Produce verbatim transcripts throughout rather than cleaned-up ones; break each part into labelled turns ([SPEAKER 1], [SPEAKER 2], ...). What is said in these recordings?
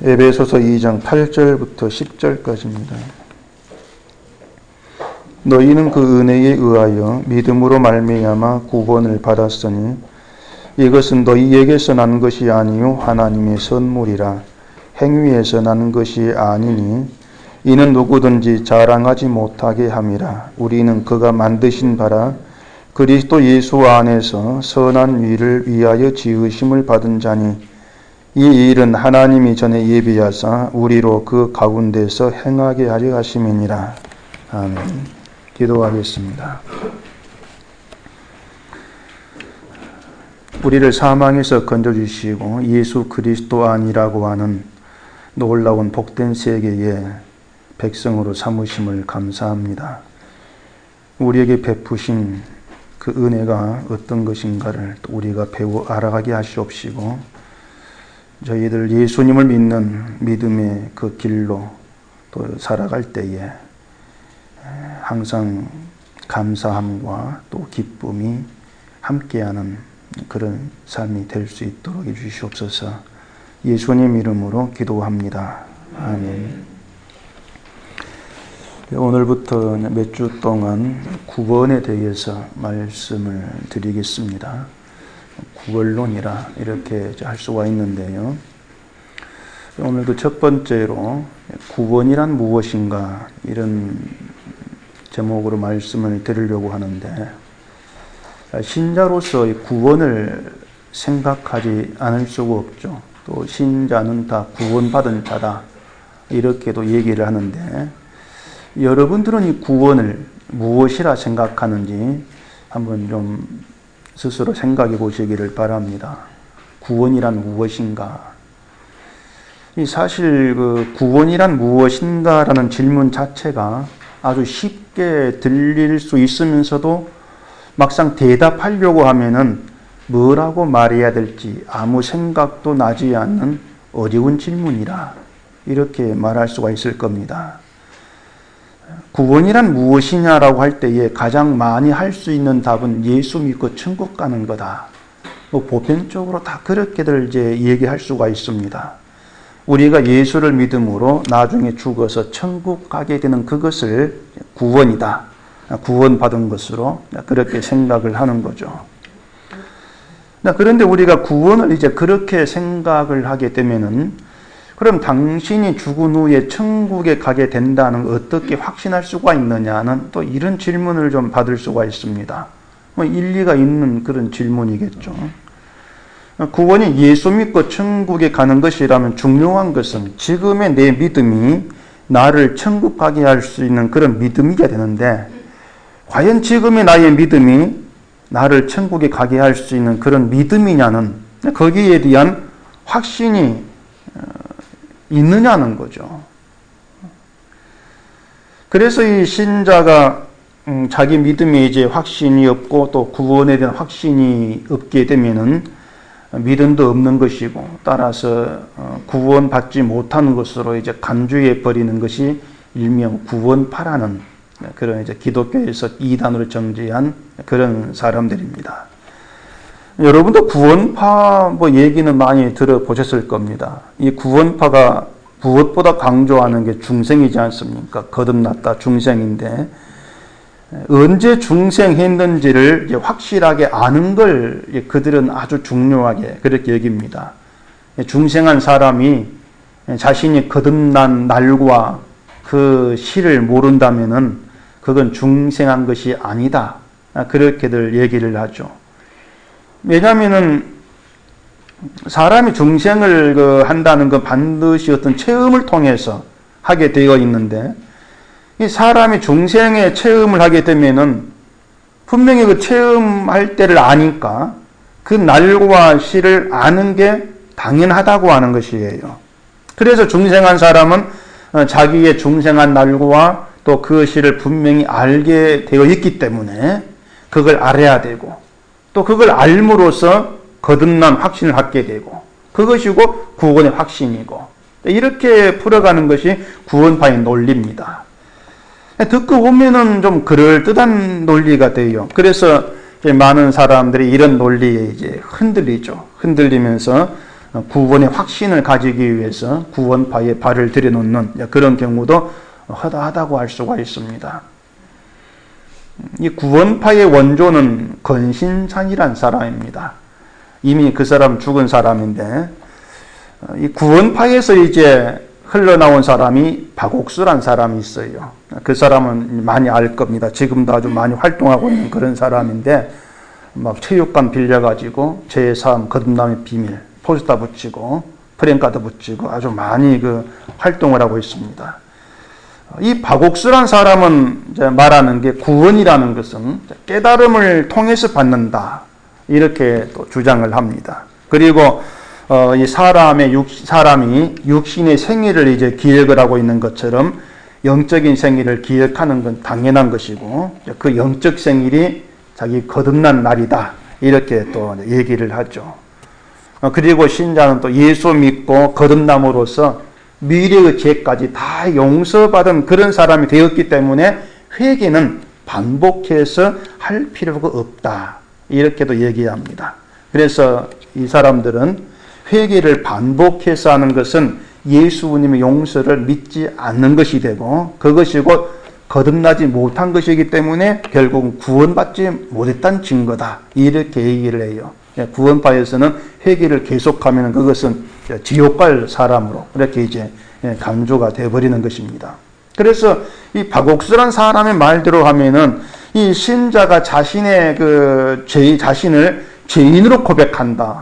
[SPEAKER 1] 에베소서 이 장 팔 절부터 십 절까지입니다. 너희는 그 은혜에 의하여 믿음으로 말미암아 구원을 받았으니 이것은 너희에게서 난 것이 아니요 하나님의 선물이라. 행위에서 난 것이 아니니 이는 누구든지 자랑하지 못하게 함이라. 우리는 그가 만드신 바라 그리스도 예수 안에서 선한 일을 위하여 지으심을 받은 자니 이 일은 하나님이 전에 예비하사 우리로 그 가운데서 행하게 하려 하심이니라. 아멘. 기도하겠습니다. 우리를 사망에서 건져주시고 예수 그리스도 안이라고 하는 놀라운 복된 세계의 백성으로 삼으심을 감사합니다. 우리에게 베푸신 그 은혜가 어떤 것인가를 우리가 배워 알아가게 하시옵시고 저희들 예수님을 믿는 믿음의 그 길로 또 살아갈 때에 항상 감사함과 또 기쁨이 함께하는 그런 삶이 될 수 있도록 해주시옵소서. 예수님 이름으로 기도합니다. 아멘. 오늘부터 몇 주 동안 구원에 대해서 말씀을 드리겠습니다. 구원론이라 이렇게 할 수가 있는데요. 오늘도 첫 번째로 구원이란 무엇인가 이런 제목으로 말씀을 드리려고 하는데 신자로서 구원을 생각하지 않을 수가 없죠. 또 신자는 다 구원받은 자다 이렇게도 얘기를 하는데 여러분들은 이 구원을 무엇이라 생각하는지 한번 좀 스스로 생각해 보시기를 바랍니다. 구원이란 무엇인가? 이 사실 그 구원이란 무엇인가라는 질문 자체가 아주 쉽게 들릴 수 있으면서도 막상 대답하려고 하면은 뭐라고 말해야 될지 아무 생각도 나지 않는 어려운 질문이라 이렇게 말할 수가 있을 겁니다. 구원이란 무엇이냐라고 할 때에 가장 많이 할 수 있는 답은 예수 믿고 천국 가는 거다. 뭐 보편적으로 다 그렇게들 이제 얘기할 수가 있습니다. 우리가 예수를 믿음으로 나중에 죽어서 천국 가게 되는 그것을 구원이다. 구원받은 것으로 그렇게 생각을 하는 거죠. 그런데 우리가 구원을 이제 그렇게 생각을 하게 되면은 그럼 당신이 죽은 후에 천국에 가게 된다는 걸 어떻게 확신할 수가 있느냐는 또 이런 질문을 좀 받을 수가 있습니다. 뭐 일리가 있는 그런 질문이겠죠. 구원이 예수 믿고 천국에 가는 것이라면 중요한 것은 지금의 내 믿음이 나를 천국 가게 할 수 있는 그런 믿음이게 되는데 과연 지금의 나의 믿음이 나를 천국에 가게 할 수 있는 그런 믿음이냐는 거기에 대한 확신이 있느냐는 거죠. 그래서 이 신자가 음, 자기 믿음에 이제 확신이 없고 또 구원에 대한 확신이 없게 되면은 믿음도 없는 것이고 따라서 어, 구원받지 못하는 것으로 이제 간주해 버리는 것이 일명 구원파라는 그런 이제 기독교에서 이단으로 정죄한 그런 사람들입니다. 여러분도 구원파 뭐 얘기는 많이 들어보셨을 겁니다. 이 구원파가 무엇보다 강조하는 게 중생이지 않습니까? 거듭났다 중생인데 언제 중생했는지를 확실하게 아는 걸 그들은 아주 중요하게 그렇게 여깁니다. 중생한 사람이 자신이 거듭난 날과 그 시를 모른다면은 그건 중생한 것이 아니다. 그렇게들 얘기를 하죠. 왜냐하면은 사람이 중생을 그 한다는 건 반드시 어떤 체험을 통해서 하게 되어 있는데 이 사람이 중생의 체험을 하게 되면은 분명히 그 체험할 때를 아니까 그 날과 시를 아는 게 당연하다고 하는 것이에요. 그래서 중생한 사람은 자기의 중생한 날과 또 그 시를 분명히 알게 되어 있기 때문에 그걸 알아야 되고 또 그걸 알므로써 거듭난 확신을 갖게 되고 그것이고 구원의 확신이고 이렇게 풀어가는 것이 구원파의 논리입니다. 듣고 보면은 좀 그럴듯한 논리가 돼요. 그래서 이제 많은 사람들이 이런 논리에 이제 흔들리죠. 흔들리면서 구원의 확신을 가지기 위해서 구원파에 발을 들여놓는 그런 경우도 허다하다고 할 수가 있습니다. 이 구원파의 원조는 건신찬이란 사람입니다. 이미 그 사람 죽은 사람인데, 이 구원파에서 이제 흘러나온 사람이 박옥수란 사람이 있어요. 그 사람은 많이 알 겁니다. 지금도 아주 많이 활동하고 있는 그런 사람인데, 막 체육관 빌려가지고 제삼 거듭남의 비밀 포스터 붙이고 프랭카드 붙이고 아주 많이 그 활동을 하고 있습니다. 이 박옥수란 사람은 이제 말하는 게 구원이라는 것은 깨달음을 통해서 받는다, 이렇게 또 주장을 합니다. 그리고 어, 이 사람의 육, 사람이 육신의 생애를 이제 기억을 하고 있는 것처럼 영적인 생애를 기억하는 건 당연한 것이고, 그 영적 생일이 자기 거듭난 날이다, 이렇게 또 얘기를 하죠. 어, 그리고 신자는 또 예수 믿고 거듭남으로써 미래의 죄까지 다 용서받은 그런 사람이 되었기 때문에 회개는 반복해서 할 필요가 없다, 이렇게도 얘기합니다. 그래서 이 사람들은 회개를 반복해서 하는 것은 예수님의 용서를 믿지 않는 것이 되고, 그것이고 거듭나지 못한 것이기 때문에 결국은 구원받지 못했다는 증거다, 이렇게 얘기를 해요. 구원파에서는 회개를 계속하면 그것은 지옥 갈 사람으로 이렇게 이제 간주가 되어버리는 것입니다. 그래서 이 박옥수란 사람의 말대로 하면은 이 신자가 자신의 그 죄, 자신을 죄인으로 고백한다,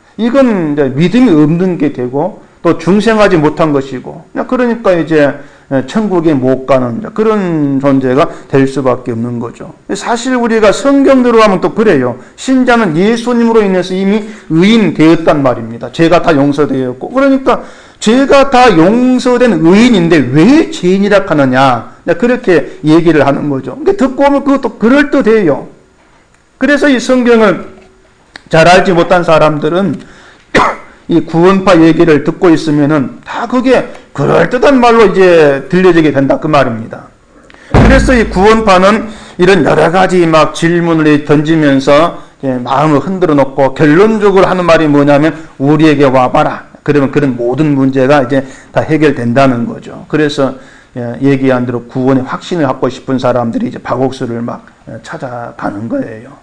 [SPEAKER 1] 이건 이제 믿음이 없는 게 되고 또 중생하지 못한 것이고, 그러니까 이제 천국에 못 가는 그런 존재가 될 수밖에 없는 거죠. 사실 우리가 성경대로 하면 또 그래요. 신자는 예수님으로 인해서 이미 의인 되었단 말입니다. 죄가 다 용서되었고, 그러니까 죄가 다 용서된 의인인데 왜 죄인이라 하느냐, 그렇게 얘기를 하는 거죠. 근데 듣고 보면 그것도 그럴듯해요. 그래서 이 성경을 잘 알지 못한 사람들은 이 구원파 얘기를 듣고 있으면은 다 그게 그럴듯한 말로 이제 들려지게 된다, 그 말입니다. 그래서 이 구원파는 이런 여러 가지 막 질문을 던지면서 마음을 흔들어 놓고 결론적으로 하는 말이 뭐냐면 우리에게 와봐라. 그러면 그런 모든 문제가 이제 다 해결된다는 거죠. 그래서 얘기한 대로 구원의 확신을 갖고 싶은 사람들이 이제 박옥수를 막 찾아가는 거예요.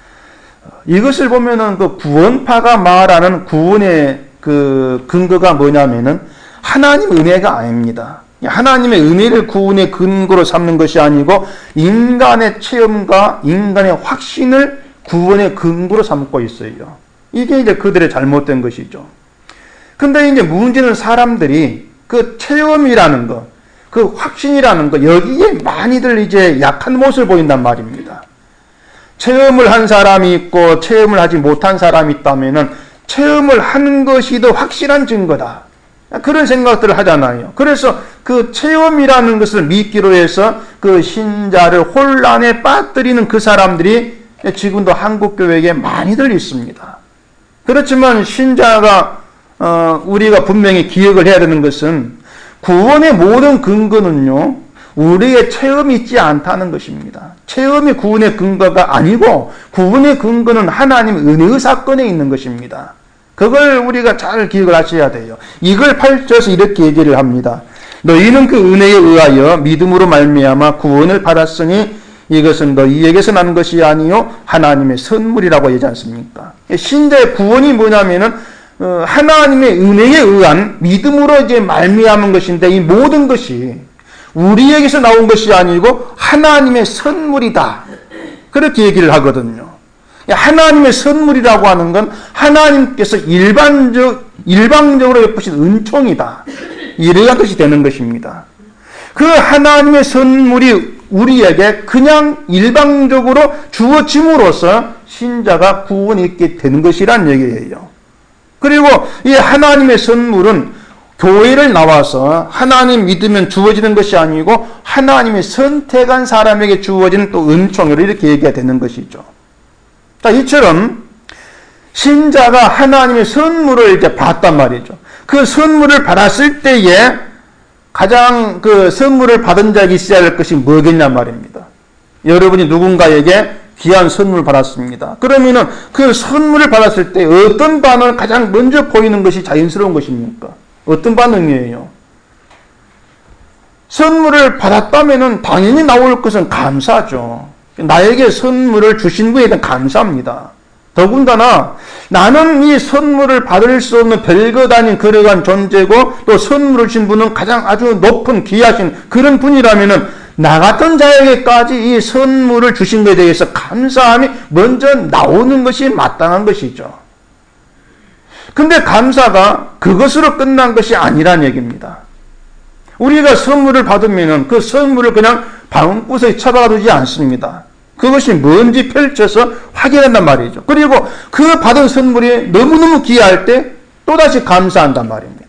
[SPEAKER 1] 이것을 보면은 그 구원파가 말하는 구원의 그 근거가 뭐냐면은 하나님 은혜가 아닙니다. 하나님의 은혜를 구원의 근거로 삼는 것이 아니고 인간의 체험과 인간의 확신을 구원의 근거로 삼고 있어요. 이게 이제 그들의 잘못된 것이죠. 근데 이제 문제는 사람들이 그 체험이라는 것, 그 확신이라는 것, 여기에 많이들 이제 약한 모습을 보인단 말입니다. 체험을 한 사람이 있고 체험을 하지 못한 사람이 있다면은 체험을 하는 것이 더 확실한 증거다, 그런 생각들을 하잖아요. 그래서 그 체험이라는 것을 믿기로 해서 그 신자를 혼란에 빠뜨리는 그 사람들이 지금도 한국 교회에 많이들 있습니다. 그렇지만 신자가 어, 우리가 분명히 기억을 해야 되는 것은 구원의 모든 근거는요, 우리의 체험이 있지 않다는 것입니다. 체험이 구원의 근거가 아니고 구원의 근거는 하나님의 은혜의 사건에 있는 것입니다. 그걸 우리가 잘 기억을 하셔야 돼요. 이걸 펼쳐서 이렇게 얘기를 합니다. 너희는 그 은혜에 의하여 믿음으로 말미암아 구원을 받았으니 이것은 너희에게서 난 것이 아니요 하나님의 선물이라고 하지 않습니까? 신자의 구원이 뭐냐면은 어, 하나님의 은혜에 의한 믿음으로 이제 말미암은 것인데, 이 모든 것이 우리에게서 나온 것이 아니고 하나님의 선물이다, 그렇게 얘기를 하거든요. 하나님의 선물이라고 하는 건 하나님께서 일반적, 일방적으로 베푸신 은총이다, 이러한 것이 되는 것입니다. 그 하나님의 선물이 우리에게 그냥 일방적으로 주어짐으로써 신자가 구원이 있게 되는 것이란 얘기예요. 그리고 이 하나님의 선물은 교회를 나와서 하나님 믿으면 주어지는 것이 아니고 하나님의 선택한 사람에게 주어지는 또 은총으로 이렇게 얘기가 되는 것이죠. 자, 이처럼 신자가 하나님의 선물을 이제 받았단 말이죠. 그 선물을 받았을 때에 가장 그 선물을 받은 자에게 있어야 할 것이 뭐겠냐 말입니다. 여러분이 누군가에게 귀한 선물을 받았습니다. 그러면은 그 선물을 받았을 때 어떤 반응을 가장 먼저 보이는 것이 자연스러운 것입니까? 어떤 반응이에요? 선물을 받았다면은 당연히 나올 것은 감사죠. 나에게 선물을 주신 분에 대한 감사합니다. 더군다나 나는 이 선물을 받을 수 없는 별것 아닌 그러한 존재고 또 선물을 주신 분은 가장 아주 높은 귀하신 그런 분이라면은 나 같은 자에게까지 이 선물을 주신 것에 대해서 감사함이 먼저 나오는 것이 마땅한 것이죠. 근데 감사가 그것으로 끝난 것이 아니란 얘기입니다. 우리가 선물을 받으면 그 선물을 그냥 방구석에 처박아 두지 않습니다. 그것이 뭔지 펼쳐서 확인한단 말이죠. 그리고 그 받은 선물이 너무너무 귀할 때 또다시 감사한단 말입니다.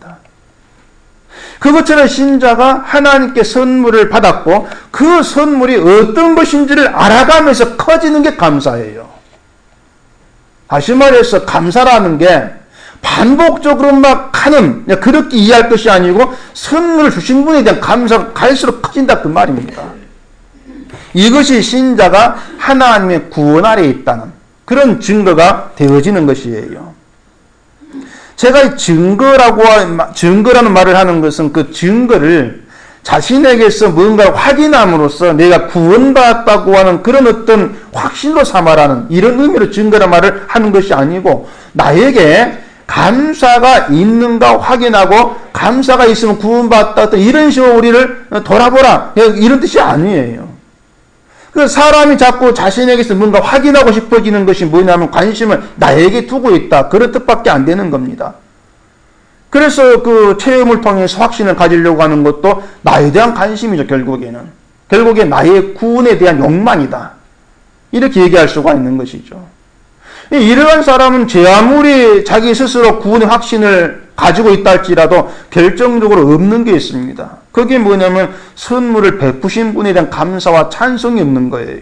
[SPEAKER 1] 그것처럼 신자가 하나님께 선물을 받았고 그 선물이 어떤 것인지를 알아가면서 커지는 게 감사예요. 다시 말해서 감사라는 게 반복적으로 막 하는 그렇게 이해할 것이 아니고 선물을 주신 분에 대한 감사가 갈수록 커진다 그 말입니다. 이것이 신자가 하나님의 구원 아래에 있다는 그런 증거가 되어지는 것이에요. 제가 증거라고, 증거라는 말을 하는 것은 그 증거를 자신에게서 뭔가 확인함으로써 내가 구원받았다고 하는 그런 어떤 확신으로 삼아라는 이런 의미로 증거라는 말을 하는 것이 아니고 나에게 감사가 있는가 확인하고 감사가 있으면 구원받았다 이런 식으로 우리를 돌아보라 이런 뜻이 아니에요. 그 사람이 자꾸 자신에게서 뭔가 확인하고 싶어지는 것이 뭐냐면 관심을 나에게 두고 있다. 그런 뜻밖에 안 되는 겁니다. 그래서 그 체험을 통해서 확신을 가지려고 하는 것도 나에 대한 관심이죠. 결국에는. 결국에 나의 구원에 대한 욕망이다. 이렇게 얘기할 수가 있는 것이죠. 이러한 사람은 제 아무리 자기 스스로 구원의 확신을 가지고 있다 할지라도 결정적으로 없는 게 있습니다. 그게 뭐냐면 선물을 베푸신 분에 대한 감사와 찬송이 없는 거예요.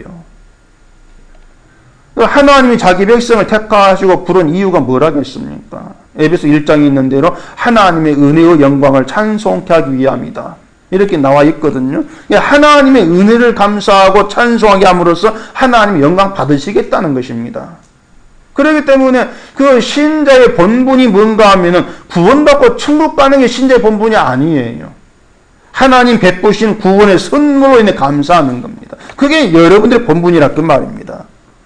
[SPEAKER 1] 하나님이 자기 백성을 택하시고 부른 이유가 뭐라겠습니까? 에베소 일 장에 있는 대로 하나님의 은혜의 영광을 찬송케 하기 위함이다. 이렇게 나와 있거든요. 하나님의 은혜를 감사하고 찬송하게 함으로써 하나님의 영광 받으시겠다는 것입니다. 그렇기 때문에 그 신자의 본분이 뭔가 하면은 구원받고 천국 가는 게 신자의 본분이 아니에요. 하나님 베푸신 구원의 선물로 인해 감사하는 겁니다. 그게 여러분들의 본분이라 그 말입니다.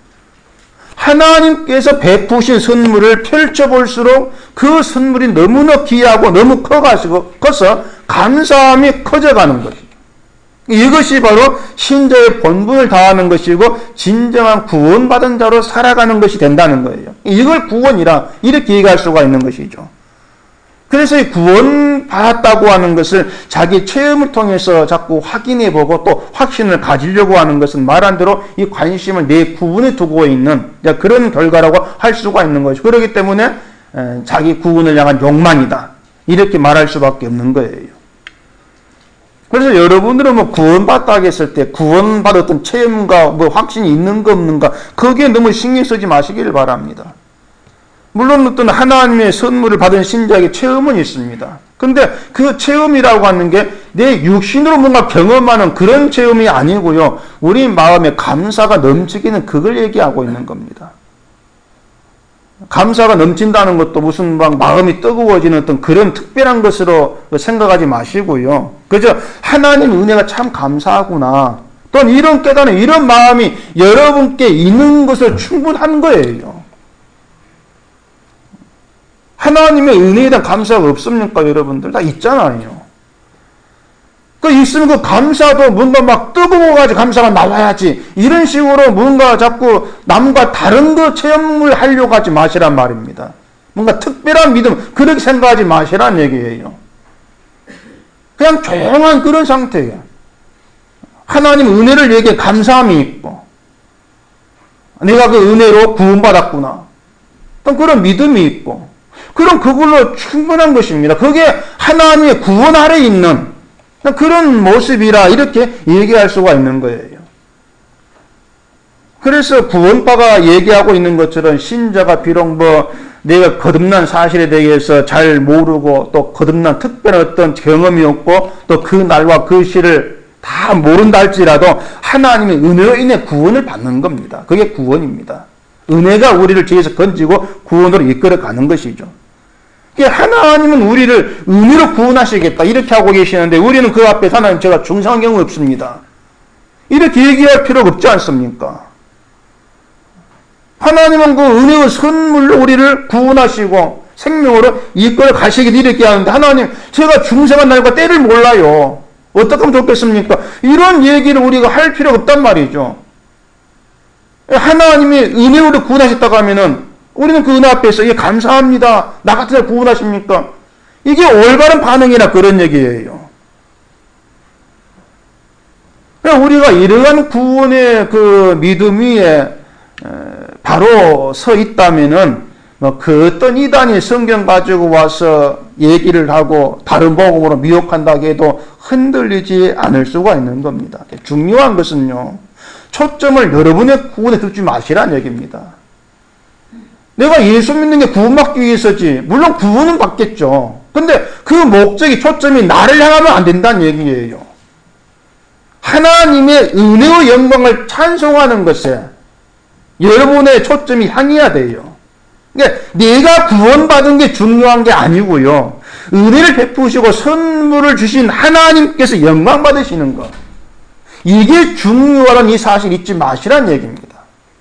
[SPEAKER 1] 하나님께서 베푸신 선물을 펼쳐볼수록 그 선물이 너무나 귀하고 너무 커가지고 커서 감사함이 커져가는 거죠. 이것이 바로 신자의 본분을 다하는 것이고 진정한 구원받은 자로 살아가는 것이 된다는 거예요. 이걸 구원이라 이렇게 얘기할 수가 있는 것이죠. 그래서 이 구원받았다고 하는 것을 자기 체험을 통해서 자꾸 확인해보고 또 확신을 가지려고 하는 것은 말한 대로 이 관심을 내 구원에 두고 있는 그런 결과라고 할 수가 있는 것이죠. 그렇기 때문에 자기 구원을 향한 욕망이다. 이렇게 말할 수밖에 없는 거예요. 그래서 여러분들은 뭐 구원받다 하겠을 때 구원받았던 체험과 뭐 확신이 있는가 없는가 거기에 너무 신경 쓰지 마시기를 바랍니다. 물론 어떤 하나님의 선물을 받은 신자에게 체험은 있습니다. 근데 그 체험이라고 하는 게 내 육신으로 뭔가 경험하는 그런 체험이 아니고요. 우리 마음에 감사가 넘치기는 그걸 얘기하고 있는 겁니다. 감사가 넘친다는 것도 무슨 막 마음이 뜨거워지는 어떤 그런 특별한 것으로 생각하지 마시고요. 그저 하나님 은혜가 참 감사하구나. 또는 이런 깨달음, 이런 마음이 여러분께 있는 것을 충분한 거예요. 하나님의 은혜에 대한 감사가 없습니까, 여러분들? 다 있잖아요. 그 있으면 그 감사도 뭔가 막 뜨거워가지고 감사가 나와야지. 이런 식으로 뭔가 자꾸 남과 다른 거 체험을 하려고 하지 마시란 말입니다. 뭔가 특별한 믿음, 그렇게 생각하지 마시란 얘기예요. 그냥 조용한 그런 상태예요. 하나님 은혜를 얘기해 감사함이 있고, 내가 그 은혜로 구원받았구나. 또 그런 믿음이 있고, 그럼 그걸로 충분한 것입니다. 그게 하나님의 구원 아래에 있는 그런 모습이라 이렇게 얘기할 수가 있는 거예요. 그래서 구원파가 얘기하고 있는 것처럼 신자가 비록 뭐 내가 거듭난 사실에 대해서 잘 모르고 또 거듭난 특별한 어떤 경험이 없고 또 그 날과 그 시를 다 모른다 할지라도 하나님의 은혜로 인해 구원을 받는 겁니다. 그게 구원입니다. 은혜가 우리를 죄에서 건지고 구원으로 이끌어가는 것이죠. 하나님은 우리를 은혜로 구원하시겠다 이렇게 하고 계시는데 우리는 그 앞에 하나님 제가 중상한 경우 없습니다. 이렇게 얘기할 필요가 없지 않습니까? 하나님은 그 은혜의 선물로 우리를 구원하시고 생명으로 이끌어 가시기를 이렇게 하는데 하나님 제가 중생한 날과 때를 몰라요. 어떻게 하면 좋겠습니까? 이런 얘기를 우리가 할 필요가 없단 말이죠. 하나님이 은혜로 구원하셨다고 하면은 우리는 그 은혜 앞에서 예, 감사합니다. 나 같은 날 구원하십니까? 이게 올바른 반응이나 그런 얘기예요. 우리가 이러한 구원의 그 믿음 위에 바로 서 있다면은 뭐 그 어떤 이단이 성경 가지고 와서 얘기를 하고 다른 복음으로 미혹한다고 해도 흔들리지 않을 수가 있는 겁니다. 중요한 것은요. 초점을 여러분의 구원에 두지 마시라는 얘기입니다. 내가 예수 믿는 게 구원받기 위해서지. 물론 구원은 받겠죠. 근데 그 목적이 초점이 나를 향하면 안 된다는 얘기예요. 하나님의 은혜의 영광을 찬송하는 것에 여러분의 초점이 향해야 돼요. 그러니까 내가 구원받은 게 중요한 게 아니고요. 은혜를 베푸시고 선물을 주신 하나님께서 영광 받으시는 것. 이게 중요하다는 이 사실 잊지 마시라는 얘기입니다.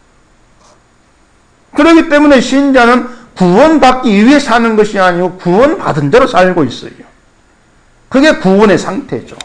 [SPEAKER 1] 그렇기 때문에 신자는 구원받기 위해 사는 것이 아니고 구원받은 대로 살고 있어요. 그게 구원의 상태죠.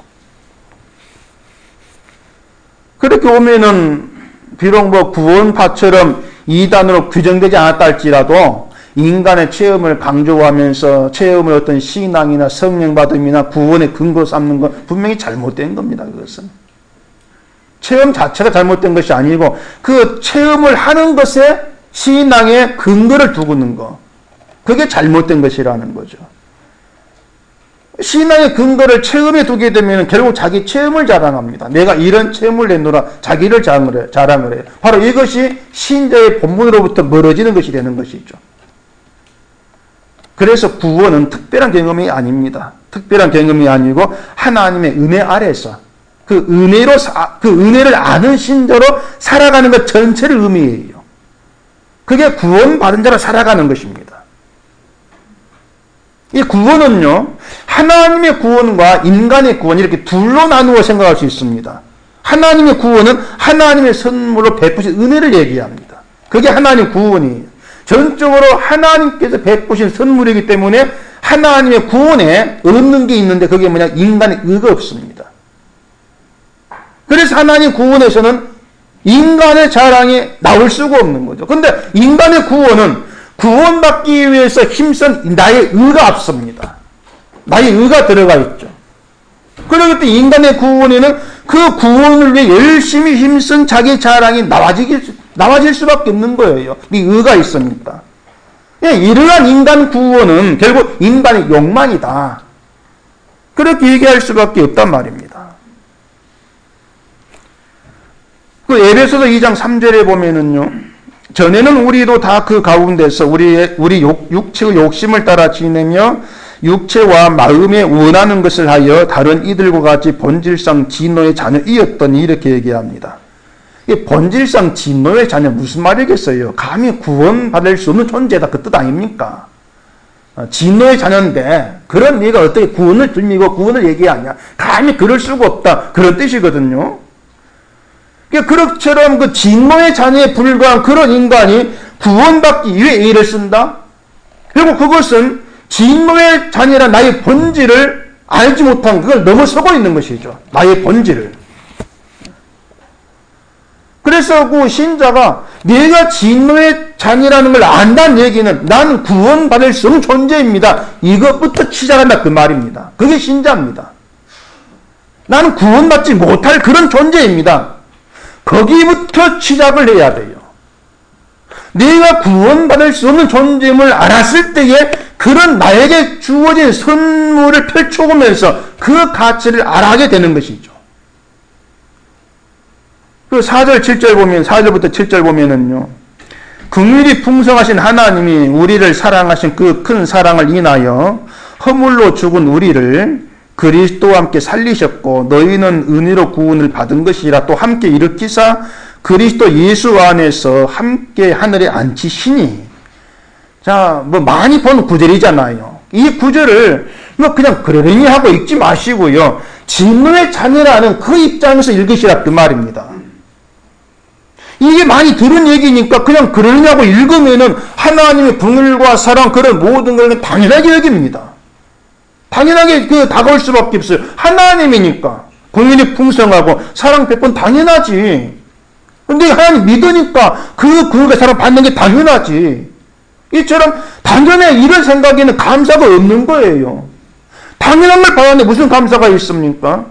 [SPEAKER 1] 그렇게 보면은 비록 뭐 구원파처럼 이단으로 규정되지 않았다 할지라도 인간의 체험을 강조하면서 체험의 어떤 신앙이나 성령받음이나 구원의 근거 삼는 건 분명히 잘못된 겁니다. 그것은. 체험 자체가 잘못된 것이 아니고 그 체험을 하는 것에 신앙의 근거를 두고는 거. 그게 잘못된 것이라는 거죠. 신앙의 근거를 체험에 두게 되면 결국 자기 체험을 자랑합니다. 내가 이런 체험을 냈노라 자기를 자랑을 해요. 자랑을 해요. 바로 이것이 신자의 본분으로부터 멀어지는 것이 되는 것이죠. 그래서 구원은 특별한 경험이 아닙니다. 특별한 경험이 아니고 하나님의 은혜 아래서 그 은혜로 그 은혜를 아는 신자로 살아가는 것 전체를 의미해요. 그게 구원받은 자로 살아가는 것입니다. 이 구원은요, 하나님의 구원과 인간의 구원 이렇게 둘로 나누어 생각할 수 있습니다. 하나님의 구원은 하나님의 선물로 베푸신 은혜를 얘기합니다. 그게 하나님 구원이에요. 전적으로 하나님께서 베푸신 선물이기 때문에 하나님의 구원에 얻는 게 있는데 그게 뭐냐? 인간의 의가 없습니다. 그래서 하나님 구원에서는 인간의 자랑이 나올 수가 없는 거죠. 근데 인간의 구원은 구원받기 위해서 힘쓴 나의 의가 앞섭니다. 나의 의가 들어가 있죠. 그렇기 때문에 인간의 구원에는 그 구원을 위해 열심히 힘쓴 자기 자랑이 나와질, 나와질 수밖에 없는 거예요. 이 의가 있으니까. 이러한 인간 구원은 결국 인간의 욕망이다. 그렇게 얘기할 수밖에 없단 말입니다. 그 에베소서 이 장 삼 절에 보면은요. 전에는 우리도 다 그 가운데서 우리의, 우리 욕, 육체의 욕심을 따라 지내며 육체와 마음에 원하는 것을 하여 다른 이들과 같이 본질상 진노의 자녀이었더니 이렇게 얘기합니다. 이 본질상 진노의 자녀 무슨 말이겠어요? 감히 구원받을 수 없는 존재다 그 뜻 아닙니까? 진노의 자녀인데 그런 네가 어떻게 구원을 들미고 구원을 얘기하냐? 감히 그럴 수가 없다 그런 뜻이거든요. 그렇처럼 그 진노의 자녀에 불과한 그런 인간이 구원받기 위해 A를 쓴다? 결국 그것은 진노의 자녀란 나의 본질을 알지 못한 그걸 넘어서고 있는 것이죠. 나의 본질을. 그래서 그 신자가 내가 진노의 자녀라는 걸 안다는 얘기는 나는 구원받을 수 없는 존재입니다. 이것부터 시작한다 그 말입니다. 그게 신자입니다. 나는 구원받지 못할 그런 존재입니다. 거기부터 시작을 해야 돼요. 내가 구원받을 수 없는 존재임을 알았을 때에 그런 나에게 주어진 선물을 펼쳐보면서 그 가치를 알아가게 되는 것이죠. 그 사 절, 칠 절 보면, 사 절부터 칠 절 보면은요, 긍휼이 풍성하신 하나님이 우리를 사랑하신 그 큰 사랑을 인하여 허물로 죽은 우리를 그리스도와 함께 살리셨고 너희는 은혜로 구원을 받은 것이라 또 함께 일으키사 그리스도 예수 안에서 함께 하늘에 앉히시니. 자, 뭐 많이 본 구절이잖아요. 이 구절을 뭐 그냥 그러려니 하고 읽지 마시고요. 진노의 자녀라는 그 입장에서 읽으시라 그 말입니다. 이게 많이 들은 얘기니까 그냥 그러려냐고 읽으면은 하나님의 긍휼과 사랑 그런 모든 걸 당연하게 여깁니다. 당연하게 그 다가올 수밖에 없어요. 하나님이니까 긍휼이 풍성하고 사랑 백번 당연하지. 근데 하나님 믿으니까 그 긍휼과 사랑 받는 게 당연하지. 이처럼 당연해 이런 생각에는 감사가 없는 거예요. 당연한 걸 받았는데 무슨 감사가 있습니까?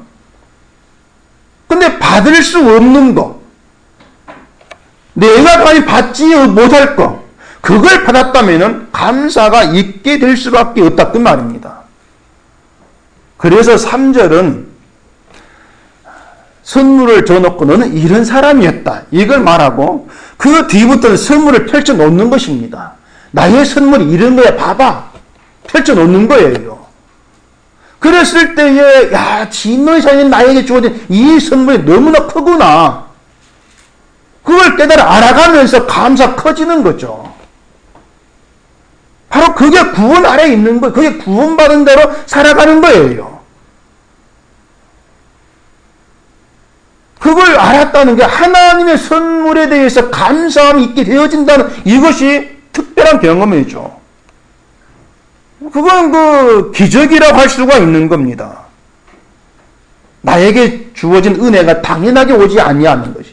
[SPEAKER 1] 근데 받을 수 없는 거, 내가 많이 받지 못할 거, 그걸 받았다면 감사가 있게 될 수밖에 없다 그 말입니다. 그래서 삼 절은 선물을 줘놓고 너는 이런 사람이었다 이걸 말하고 그 뒤부터는 선물을 펼쳐 놓는 것입니다. 나의 선물이 이런 거야 봐봐 펼쳐 놓는 거예요. 그랬을 때에 야 진노의 자녀인 나에게 주어진 이 선물이 너무나 크구나. 그걸 깨달아 알아가면서 감사 커지는 거죠. 바로 그게 구원 아래에 있는 거예요. 그게 구원받은 대로 살아가는 거예요. 그걸 알았다는 게 하나님의 선물에 대해서 감사함이 있게 되어진다는 이것이 특별한 경험이죠. 그건 그 기적이라고 할 수가 있는 겁니다. 나에게 주어진 은혜가 당연하게 오지 아니하는 것이죠.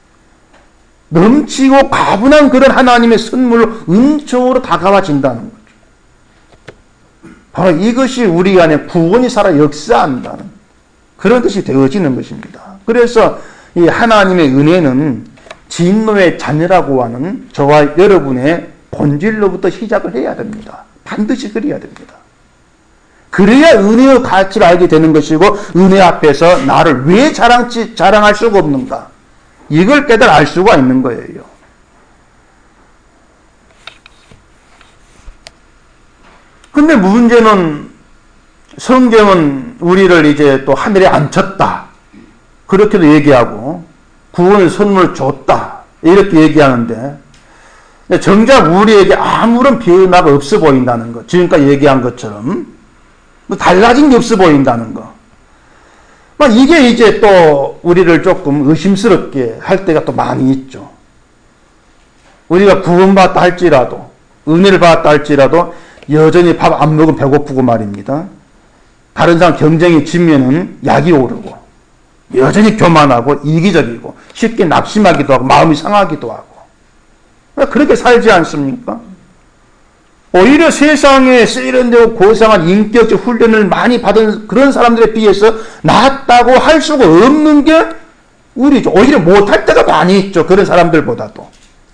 [SPEAKER 1] 넘치고 가분한 그런 하나님의 선물로 은총으로 다가와진다는 거죠. 바로 이것이 우리 안에 구원이 살아 역사한다는 그런 뜻이 되어지는 것입니다. 그래서 이 하나님의 은혜는 진노의 자녀라고 하는 저와 여러분의 본질로부터 시작을 해야 됩니다. 반드시 그래야 됩니다. 그래야 은혜의 가치를 알게 되는 것이고 은혜 앞에서 나를 왜 자랑치, 자랑할 수가 없는가 이걸 깨달아 알 수가 있는 거예요. 근데 문제는 성경은 우리를 이제 또 하늘에 앉혔다 그렇게도 얘기하고 구원의 선물을 줬다 이렇게 얘기하는데 정작 우리에게 아무런 변화가 없어 보인다는 것, 지금까지 얘기한 것처럼 뭐 달라진 게 없어 보인다는 것. 이게 이제 또 우리를 조금 의심스럽게 할 때가 또 많이 있죠. 우리가 구원받았다 할지라도 은혜를 받았다 할지라도 여전히 밥 안 먹으면 배고프고 말입니다. 다른 사람 경쟁이 지면은 약이 오르고 여전히 교만하고 이기적이고 쉽게 낙심하기도 하고 마음이 상하기도 하고 그렇게 살지 않습니까? 오히려 세상에 세련되고 고상한 인격적 훈련을 많이 받은 그런 사람들에 비해서 낫다고 할 수가 없는 게 우리죠. 오히려 못할 때가 많이 있죠. 그런 사람들보다도.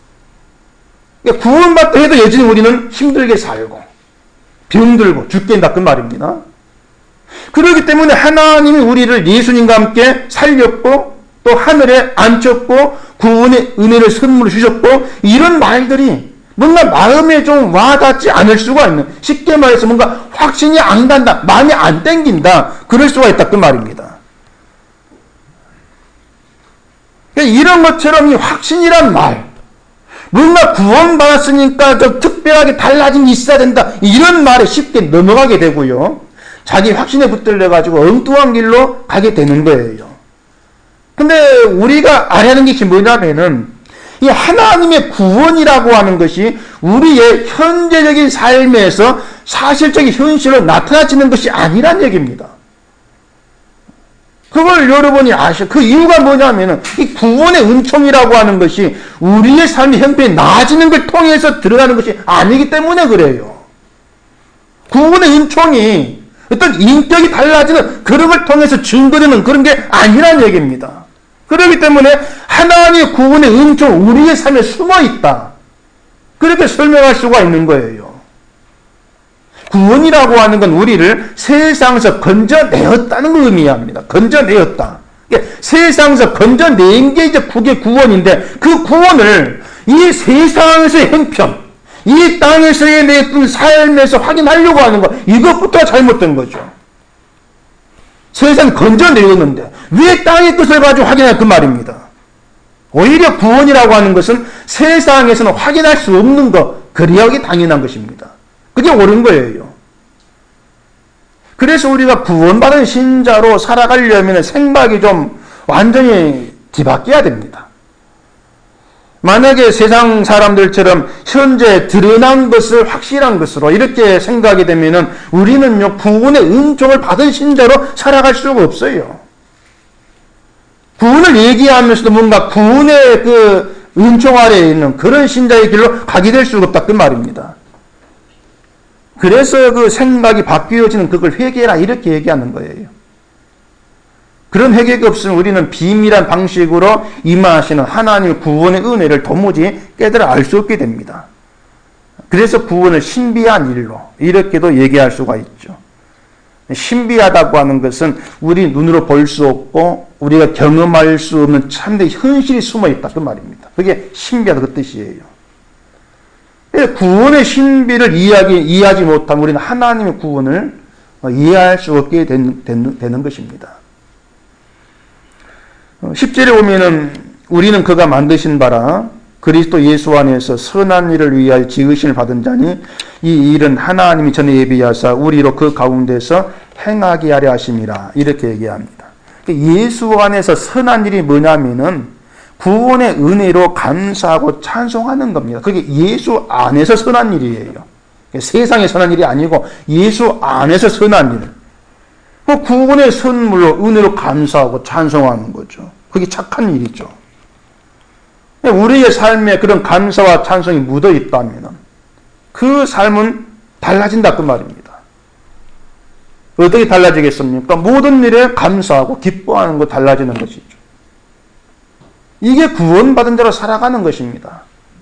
[SPEAKER 1] 구원받다 해도 여전히 우리는 힘들게 살고 병들고 죽겠다 그 말입니다. 그렇기 때문에 하나님이 우리를 예수님과 함께 살렸고 또 하늘에 앉혔고 구원의 은혜를 선물로 주셨고 이런 말들이 뭔가 마음에 좀 와닿지 않을 수가 있는 쉽게 말해서 뭔가 확신이 안 간다 마음이 안 땡긴다 그럴 수가 있다 그 말입니다. 이런 것처럼 이 확신이란 말 뭔가 구원받았으니까 좀 특별하게 달라짐이 있어야 된다 이런 말에 쉽게 넘어가게 되고요. 자기 확신에 붙들려 가지고 엉뚱한 길로 가게 되는 거예요. 근데 우리가 알아야 하는 것이 뭐냐면은 이 하나님의 구원이라고 하는 것이 우리의 현재적인 삶에서 사실적인 현실로 나타나지는 것이 아니란 얘기입니다. 그걸 여러분이 아셔. 그 이유가 뭐냐면은 이 구원의 은총이라고 하는 것이 우리의 삶의 형편이 나아지는 걸 통해서 들어가는 것이 아니기 때문에 그래요. 구원의 은총이 어떤 인격이 달라지는 그런 걸 통해서 증거되는 그런 게 아니란 얘기입니다. 그렇기 때문에 하나님의 구원의 은총 우리의 삶에 숨어 있다. 그렇게 설명할 수가 있는 거예요. 구원이라고 하는 건 우리를 세상에서 건져내었다는 걸 의미합니다. 건져내었다. 세상에서 건져낸 게 이제 그게 구원인데 그 구원을 이 세상에서의 형편, 이 땅에서의 내 삶에서 확인하려고 하는 것 이것부터 잘못된 거죠. 세상 건져내었는데 왜 땅의 것을 가지고 확인할 그 말입니다. 오히려 구원이라고 하는 것은 세상에서는 확인할 수 없는 것, 그리하기 당연한 것입니다. 그게 옳은 거예요. 그래서 우리가 구원받은 신자로 살아가려면 생각이 좀 완전히 뒤바뀌어야 됩니다. 만약에 세상 사람들처럼 현재 드러난 것을 확실한 것으로 이렇게 생각이 되면 우리는요, 구원의 은총을 받은 신자로 살아갈 수가 없어요. 구원을 얘기하면서도 뭔가 구원의 그 은총 아래에 있는 그런 신자의 길로 가게 될 수가 없다, 그 말입니다. 그래서 그 생각이 바뀌어지는 그걸 회개라 이렇게 얘기하는 거예요. 그런 회개가 없으면 우리는 비밀한 방식으로 임하시는 하나님의 구원의 은혜를 도무지 깨달아 알 수 없게 됩니다. 그래서 구원을 신비한 일로 이렇게도 얘기할 수가 있죠. 신비하다고 하는 것은 우리 눈으로 볼 수 없고 우리가 경험할 수 없는 참된 현실이 숨어 있다, 그 말입니다. 그게 신비하다 그 뜻이에요. 구원의 신비를 이해하기, 이해하지 못하면 우리는 하나님의 구원을 이해할 수 없게 되는, 되는 것입니다. 십 절에 보면은 우리는 그가 만드신 바라 그리스도 예수 안에서 선한 일을 위하여 지으심을 받은 자니 이 일은 하나님이 전에 예비하사 우리로 그 가운데서 행하게 하려 하심이라 이렇게 얘기합니다. 예수 안에서 선한 일이 뭐냐면은 구원의 은혜로 감사하고 찬송하는 겁니다. 그게 예수 안에서 선한 일이에요. 세상의 선한 일이 아니고 예수 안에서 선한 일. 그 구원의 선물로 은혜로 감사하고 찬송하는 거죠. 그게 착한 일이죠. 우리의 삶에 그런 감사와 찬송이 묻어 있다면 그 삶은 달라진다 그 말입니다. 어떻게 달라지겠습니까? 모든 일에 감사하고 기뻐하는 것 달라지는 것이죠. 이게 구원받은 자로 살아가는 것입니다.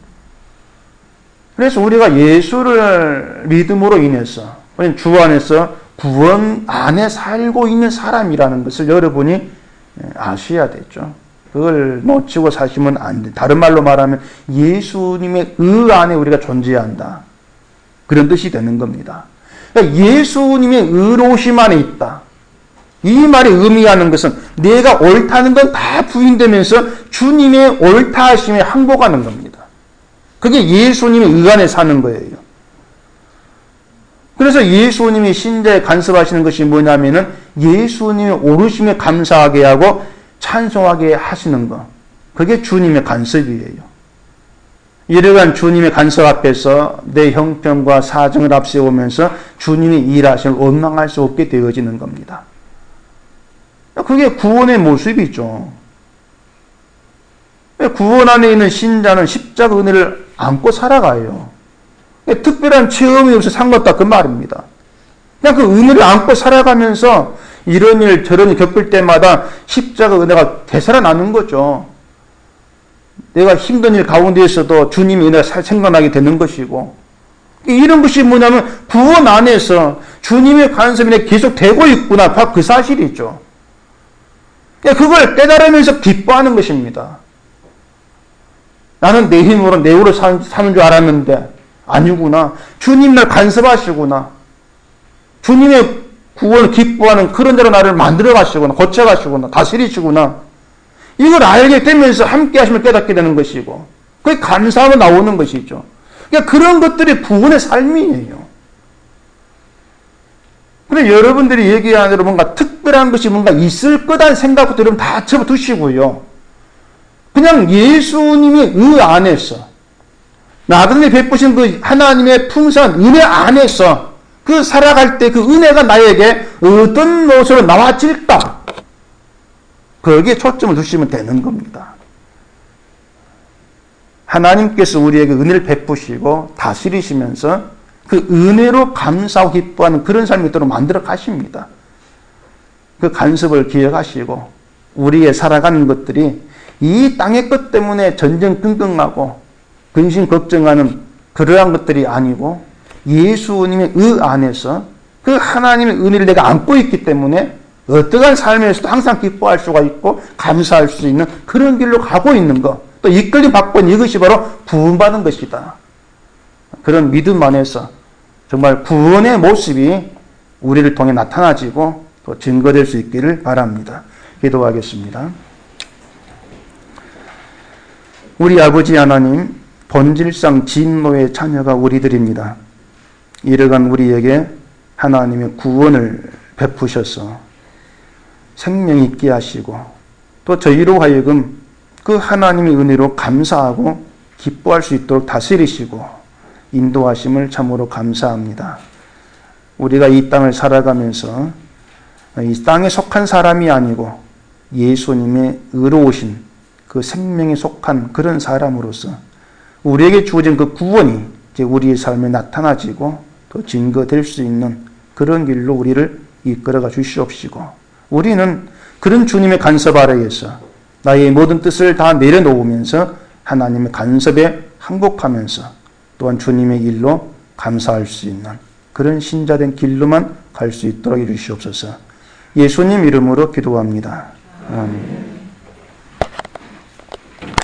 [SPEAKER 1] 그래서 우리가 예수를 믿음으로 인해서 주 안에서 구원 안에 살고 있는 사람이라는 것을 여러분이 아셔야 되죠. 그걸 놓치고 사시면 안 돼. 다른 말로 말하면 예수님의 의 안에 우리가 존재한다. 그런 뜻이 되는 겁니다. 그러니까 예수님의 의로우심 안에 있다. 이 말이 의미하는 것은 내가 옳다는 건 다 부인되면서 주님의 옳다 하심에 항복하는 겁니다. 그게 예수님의 의 안에 사는 거예요. 그래서 예수님이 신자에 간섭하시는 것이 뭐냐면은 예수님의 오르심에 감사하게 하고 찬송하게 하시는 것. 그게 주님의 간섭이에요. 이러한 주님의 간섭 앞에서 내 형편과 사정을 앞세우면서 주님의 일하심을 원망할 수 없게 되어지는 겁니다. 그게 구원의 모습이죠. 구원 안에 있는 신자는 십자가 은혜를 안고 살아가요. 특별한 체험이 없어 상관없다 그 말입니다. 그냥 그 은혜를 안고 살아가면서 이런 일 저런 일 겪을 때마다 십자가 은혜가 되살아나는 거죠. 내가 힘든 일 가운데 있어도 주님의 은혜가 생각나게 되는 것이고, 이런 것이 뭐냐면 구원 안에서 주님의 간섭이 계속 되고 있구나, 바로 그 사실이죠. 그걸 깨달으면서 기뻐하는 것입니다. 나는 내 힘으로 내 힘으로 사는 줄 알았는데 아니구나. 주님 날 간섭하시구나. 주님의 구원을 기뻐하는 그런 자로 나를 만들어 가시구나. 고쳐 가시구나. 다스리시구나. 이걸 알게 되면서 함께 하심을 깨닫게 되는 것이고, 그게 감사하고 나오는 것이죠. 그러니까 그런 것들이 구원의 삶이에요. 그래서 여러분들이 얘기하는 대로 뭔가 특별한 것이 뭔가 있을 거다는 생각부터 여러분 다 접어두시고요. 그냥 예수님의 의 안에서 나그네 베푸신 그 하나님의 풍성한 은혜 안에서 그 살아갈 때 그 은혜가 나에게 어떤 모습으로 나와질까? 거기에 초점을 두시면 되는 겁니다. 하나님께서 우리에게 은혜를 베푸시고 다스리시면서 그 은혜로 감사하고 기뻐하는 그런 삶이 있도록 만들어 가십니다. 그 간섭을 기억하시고 우리의 살아가는 것들이 이 땅의 것 때문에 전전긍긍하고 근심 걱정하는 그러한 것들이 아니고 예수님의 의 안에서 그 하나님의 은혜를 내가 안고 있기 때문에 어떠한 삶에서도 항상 기뻐할 수가 있고 감사할 수 있는 그런 길로 가고 있는 것, 또 이끌림 받고 있는 이것이 바로 구원받은 것이다. 그런 믿음 안에서 정말 구원의 모습이 우리를 통해 나타나지고 또 증거될 수 있기를 바랍니다. 기도하겠습니다. 우리 아버지 하나님, 본질상 진노의 자녀가 우리들입니다. 이러한 우리에게 하나님의 구원을 베푸셔서 생명 있게 하시고 또 저희로 하여금 그 하나님의 은혜로 감사하고 기뻐할 수 있도록 다스리시고 인도하심을 참으로 감사합니다. 우리가 이 땅을 살아가면서 이 땅에 속한 사람이 아니고 예수님의 의로우신 그 생명에 속한 그런 사람으로서 우리에게 주어진 그 구원이 이제 우리의 삶에 나타나지고 또 증거될 수 있는 그런 길로 우리를 이끌어가 주시옵시고 우리는 그런 주님의 간섭 아래에서 나의 모든 뜻을 다 내려놓으면서 하나님의 간섭에 항복하면서 또한 주님의 일로 감사할 수 있는 그런 신자된 길로만 갈 수 있도록 해주시옵소서. 예수님 이름으로 기도합니다. 아멘.